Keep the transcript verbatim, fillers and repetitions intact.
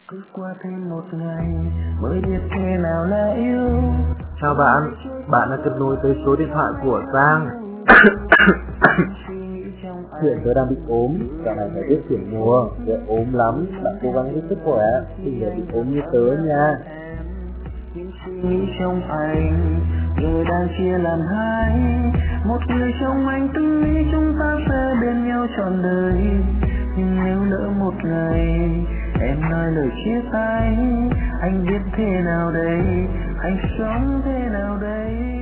Cứ qua thêm một ngày mới biết thế nào là yêu. Chào bạn, bạn đã kết nối tới số điện thoại của Giang. Hiện tôi đang bị ốm, dạo này thời tiết chuyển mùa, tôi ốm lắm, bạn cố gắng giữ sức khỏe, đừng để bị ốm như tớ nha. Những suy nghĩ trong anh giờ đang chia làm hai, một người trong anh tự nghĩ chúng ta sẽ bên nhau trọn đời. Nhưng nếu lỡ một ngày em nói lời chia tay, anh biết thế nào đây, anh sống thế nào đây.